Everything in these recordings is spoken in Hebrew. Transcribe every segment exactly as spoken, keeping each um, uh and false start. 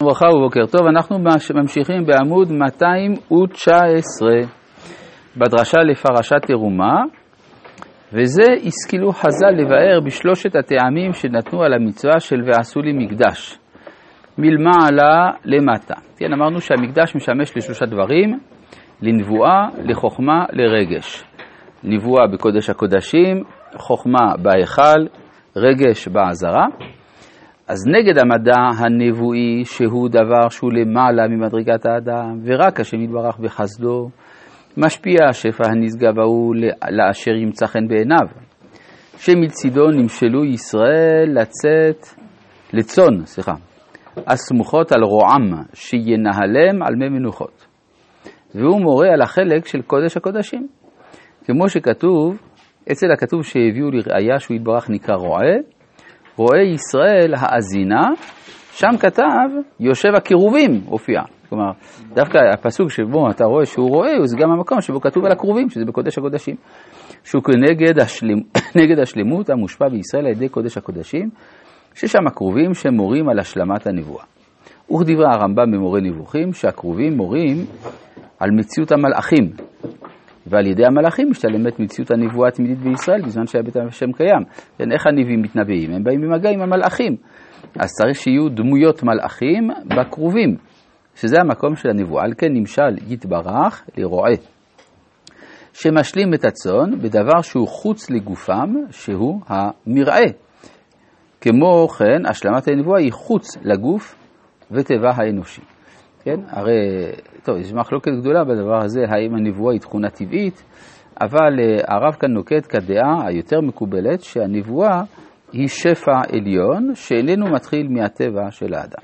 וברכה ובוקר טוב, אנחנו ממשיכים בעמוד מאתיים תשע עשרה בדרשה לפרשת תרומה, וזה השכילו חז"ל לבאר בשלושת הטעמים שנתנו על המצווה של ועשו לי מקדש, מלמעלה למטה. כן, אמרנו שהמקדש משמש לשלושה דברים, לנבואה, לחוכמה, לרגש. נבואה בקודש הקודשים, חוכמה בהיכל, רגש בעזרה. אז נגד המדע הנבואי, שהוא דבר שהוא למעלה ממדרגת האדם, ורק השם יתברך בחסדו, משפיע השפע הנשגב ההוא לאשר ימצא חן בעיניו, שמצידו נמשלו ישראל לצאת, לצון, סליחה, הסמוכות על רועם, שינהלם על מי מנוחות. והוא מורה על החלק של קודש הקודשים. כמו שכתוב, אצל הכתוב שהביאו לראיה שהוא יתברך נקרא רועה, רואה ישראל האזינה, שם כתב יושב הקירובים הופיע. כלומר, דווקא הפסוק שבו אתה רואה שהוא רואה, זה גם המקום שבו כתוב על הקרובים, שזה בקודש הקודשים. שהוא כנגד השלמ... נגד השלמות המושפע בישראל על ידי קודש הקודשים, ששם הקרובים שמורים על השלמת הנבואה. וכדברי הרמב"ם במורה נבוכים, שהקרובים מורים על מציאות המלאכים, ועל ידי המלאכים משתלמת מציאות הנבואה התמידית בישראל בזמן שהבית השם קיים. כן, איך הנביאים מתנבאים? הם באים במגע עם המלאכים. אז צריך שיהיו דמויות מלאכים בקרובים, שזה המקום של הנבואה. על כן נמשל יתברך לרועה, שמשלים את הצאן בדבר שהוא חוץ לגופם, שהוא המרעה. כמו כן, השלמת הנבואה היא חוץ לגוף וטבע האנושי. כן, הרי, טוב, יש מחלוקת גדולה בדבר הזה, האם הנבואה היא תכונה טבעית, אבל הרב כאן נוקט כדעה היותר מקובלת, שהנבואה היא שפע עליון, שאיננו מתחיל מהטבע של האדם.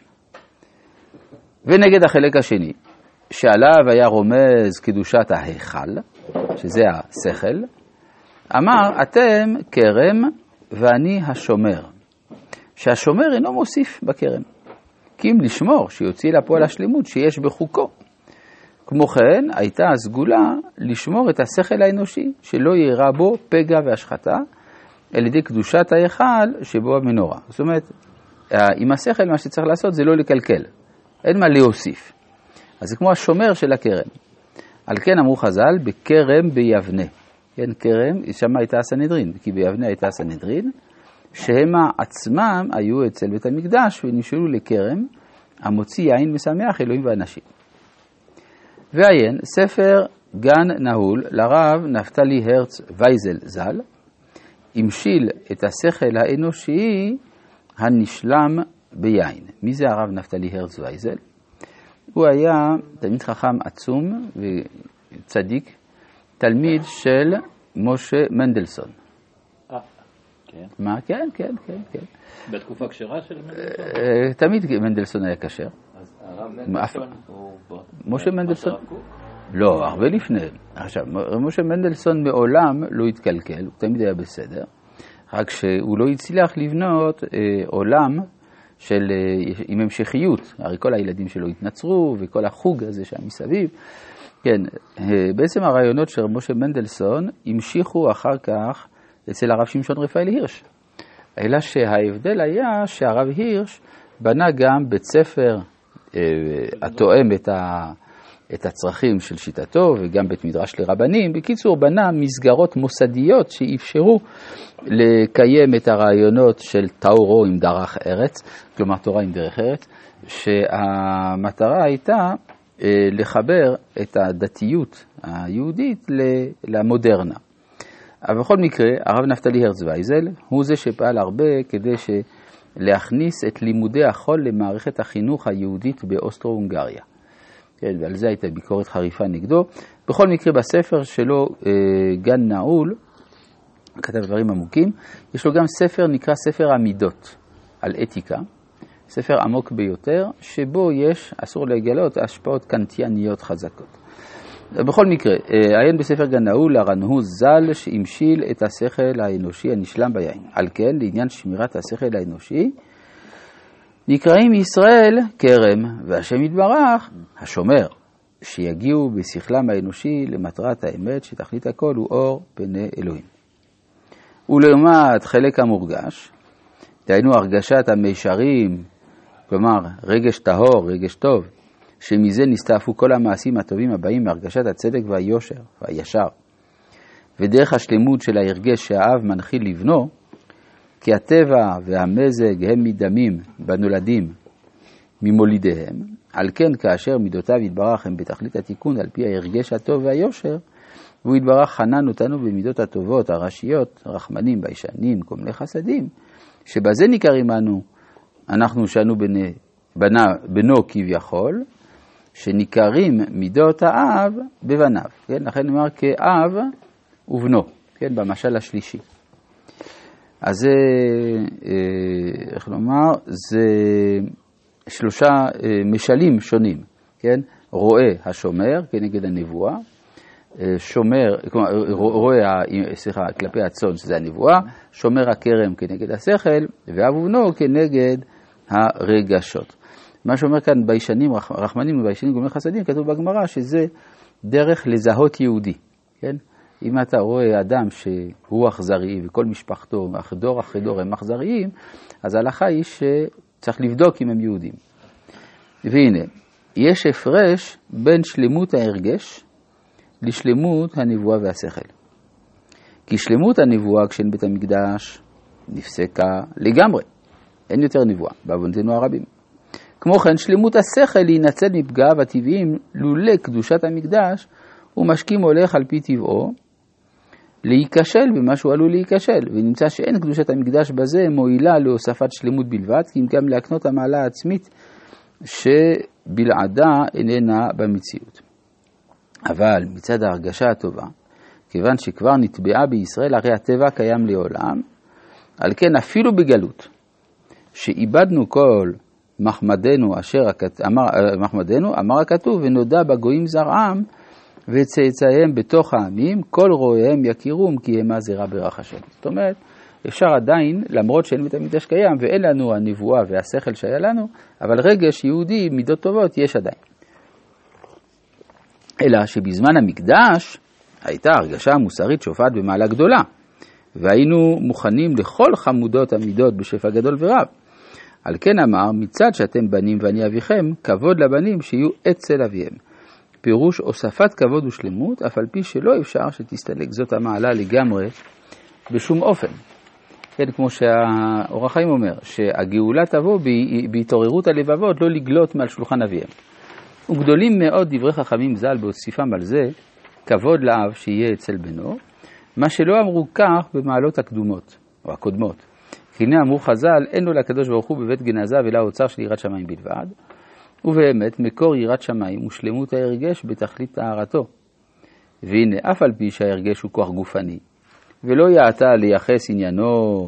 ונגד החלק השני, שעליו היה רומז קדושת ההיכל, שזה השכל, אמר, אתם כרם ואני השומר, שהשומר אינו מוסיף בכרם. כי אם לשמור, שיוציא לפועל השלמות שיש בחוקו. כמו כן, הייתה הסגולה לשמור את השכל האנושי, שלא יראה בו פגע והשחתה, על ידי קדושת ההיכל שבו המנורה. זאת אומרת, עם השכל מה שצריך לעשות זה לא לקלקל, אין מה להוסיף. אז זה כמו השומר של הכרם. על כן אמרו חז"ל, בכרם ביבנה. כן, כרם, שם הייתה הסנהדרין, כי ביבנה הייתה הסנהדרין, שהם עצמם היו אצל בית המקדש ונשאלו לכרם, המוציא יין משמח אלוהים ואנשים. ועיין, ספר גן נהול לרב נפתלי הרץ וייזל ז"ל, המשיל את השכל האנושי הנשלם ביין. מי זה הרב נפתלי הרץ וייזל? הוא היה תלמיד חכם עצום וצדיק, תלמיד של משה מנדלסון. כן. מה? כן, כן, כן, כן. בתקופה כשרה של מנדלסון? תמיד מנדלסון היה כשר. אז הרב מנדלסון הוא... משה מנדלסון? לא, הרבה לפני. עכשיו, משה מנדלסון מעולם לא התקלקל, הוא תמיד היה בסדר, רק שהוא לא הצליח לבנות עולם של, עם המשכיות. הרי כל הילדים שלו התנצרו, וכל החוג הזה שהיה מסביב. כן, בעצם הרעיונות של משה מנדלסון המשיכו אחר כך אצל הרב שמשון רפאל הירש. אלא שההבדל היה שהרב הירש בנה גם בית ספר אה, התואם את, ה, את הצרכים של שיטתו, וגם בית מדרש לרבנים. בקיצור, בנה מסגרות מוסדיות שאפשרו לקיים את הרעיונות של תאורו עם דרך ארץ, כלומר תורה עם דרך ארץ, שהמטרה הייתה אה, לחבר את הדתיות היהודית למודרנה. אבל בכל מקרה, הרב נפתלי הרץ וייזל הוא זה שפעל הרבה כדי להכניס את לימודי החול למערכת החינוך היהודית באוסטרו-הונגריה. כן, ועל זה הייתה ביקורת חריפה נגדו. בכל מקרה, בספר שלו, גן נעול, כתב דברים עמוקים, יש לו גם ספר נקרא ספר המידות על אתיקה, ספר עמוק ביותר, שבו יש, אסור לגלות, השפעות קנטיאניות חזקות. בכל מקרה, עיין בספר גן נעול לרנהו ז"ל שהמשיל את השכל האנושי הנשלם ביין. על כן, לעניין שמירת השכל האנושי, נקראים ישראל כרם, והשם יתברך השומר, שיגיעו בשכלם האנושי למטרת האמת, שתכלית הכל הוא אור פני אלוהים. ולעומת חלק המורגש, דהיינו הרגשת המישרים כלומר רגש טהור, רגש טוב, שמזה נסתעפו כל המעשים הטובים הבאים מהרגשת הצדק והיושר והישר. ודרך השלמות של ההרגש שהאב מנחיל לבנו, כי הטבע והמזג הם מדמים בנולדים ממולידיהם, על כן כאשר מידותיו יתברך הם בתכלית התיקון על פי ההרגש הטוב והיושר, והוא יתברך חנן אותנו במידות הטובות, הראשיות, רחמנים, ביישנים, קומלי חסדים, שבזה ניכרים אנו, אנחנו שאנו בני, בנה, בנו כביכול, שניכרים מידות האב בבניו. כן? לכן נאמר כאב ובנו, כן? במשל השלישי. אז זה, איך לומר, זה שלושה משלים שונים, כן? רואה השומר כנגד הנבואה, שומר, כלומר, רואה, סליחה, כלפי הצאן, שזה הנבואה, שומר הכרם כנגד השכל, ואב ובנו כנגד הרגשות. מה שאומר כאן ביישנים, רחמנים וביישנים גומלי חסדים, כתוב בגמרא שזה דרך לזהות יהודי, כן? אם אתה רואה אדם שהוא אכזרי וכל משפחתו, דור אחרי דור הם אכזריים, אז ההלכה היא שצריך לבדוק אם הם יהודים. והנה, יש הפרש בין שלמות ההרגש לשלמות הנבואה והשכל. כי שלמות הנבואה כשאין בית המקדש נפסקה לגמרי. אין יותר נבואה, בעוונותינו הרבים. כמו כן, שלמות השכל להינצל מפגעיו הטבעיים לולא קדושת המקדש, ומשכים הולך על פי טבעו, להיכשל במה שהוא עלול להיכשל, ונמצא שאין קדושת המקדש בזה מועילה להוספת שלמות בלבד, כי אם גם להקנות המעלה העצמית שבלעדה איננה במציאות. אבל מצד ההרגשה הטובה, כיוון שכבר נטבעה בישראל, הרי הטבע קיים לעולם, על כן אפילו בגלות, שאיבדנו כל מחמדנו אשר אמר, מחמדנו, אמר הכתוב, ונודע בגויים זרעם, וצאצאיהם בתוך העמים, כל רואיהם יכירום, כי הם הזרע ברך השם. זאת אומרת, אפשר עדיין, למרות שאין בית המקדש קיים, ואין לנו הנבואה והשכל שהיה לנו, אבל רגש יהודי, מידות טובות, יש עדיין. אלא שבזמן המקדש, הייתה הרגשה מוסרית שופעת במעלה גדולה, והיינו מוכנים לכל חמודות המידות בשפע גדול ורב. על כן אמר, מצד שאתם בנים ואני אביכם, כבוד לבנים שיהיו אצל אביהם. פירוש הוספת כבוד ושלמות, אף על פי שלא אפשר שתסתלק זאת המעלה לגמרי בשום אופן. כן, כמו שהאור החיים אומר, שהגאולה תבוא בהתעוררות הלבבות, לא לגלות מעל שולחן אביהם. וגדולים מאוד דברי חכמים ז"ל בהוסיפם על זה, כבוד לאב שיהיה אצל בנו, מה שלא אמרו כך במעלות הקדומות, או הקודמות. כי הנה אמרו חז"ל, אין לו לקדוש ברוך הוא בבית גנזה ולא אוצר של יראת שמיים בלבד, ובאמת מקור יראת שמיים ושלמות ההרגש בתכלית טהרתו. והנה, אף על פי שההרגש הוא כוח גופני, ולא יעתה לייחס עניינו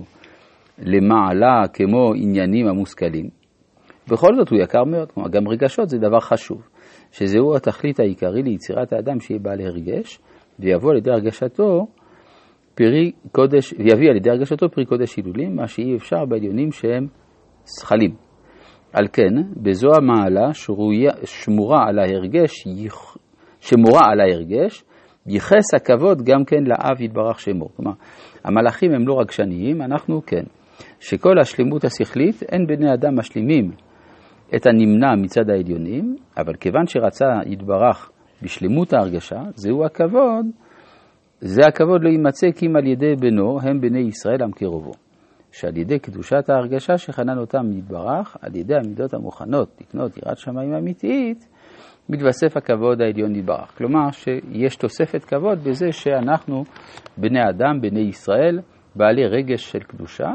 למעלה כמו עניינים המושכלים, בכל זאת הוא יקר מאוד, כמו גם רגשות זה דבר חשוב, שזהו התכלית העיקרי ליצירת האדם שיהיה בעל הרגש, ויבוא על ידי הרגשתו פרי קודש, ויביא על ידי הרגשתו פרי קודש הילולים, מה שאי אפשר בעליונים שהם שכלים. על כן, בזו המעלה שרויה, שמורה על ההרגש, שמורה על ההרגש, ייחס הכבוד גם כן לאב יתברך שמו. כלומר, המלאכים הם לא רגשניים, אנחנו כן. שכל השלמות השכלית, אין בני אדם משלימים את הנמנע מצד העליונים, אבל כיוון שרצה יתברך בשלמות ההרגשה, זהו הכבוד, זה הכבוד לא יימצא כי אם על ידי בנו, הם בני ישראל עם קרובו. שעל ידי קדושת ההרגשה שחנן אותם יתברך, על ידי המידות המוכנות לקנות יראת שמיים אמיתית, מתווסף הכבוד העליון יתברך. כלומר שיש תוספת כבוד בזה שאנחנו בני אדם, בני ישראל, בעלי רגש של קדושה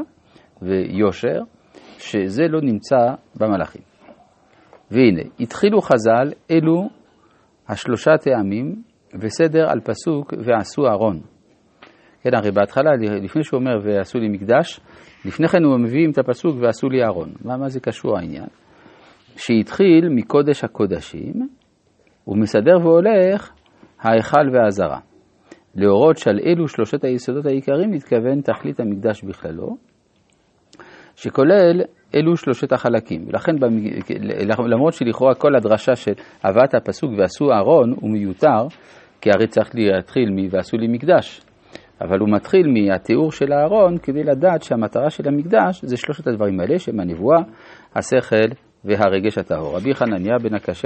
ויושר, שזה לא נמצא במלאכים. והנה, התחילו חז"ל אלו השלושה טעמים וסדר על פסוק ועשו ארון. כן, הרי בהתחלה, לפני שהוא אומר ועשו לי מקדש, לפני כן הוא מביא את הפסוק ועשו לי ארון. מה, מה זה קשור העניין? שהתחיל מקודש הקודשים, הוא מסדר והולך ההיכל והעזרה. להורות שעל אלו שלושת היסודות העיקריים מתכוון תכלית המקדש בכללו, שכולל אלו שלושת החלקים. ולכן, למרות שלכאורה כל הדרשה של הבאת הפסוק ועשו ארון הוא מיותר, כי הרי צריך להתחיל מ"ועשו לי מקדש". אבל הוא מתחיל מהתיאור של הארון כדי לדעת שהמטרה של המקדש זה שלושת הדברים האלה, שהם הנבואה, השכל והרגש הטהור. רבי חנניה בן הקשה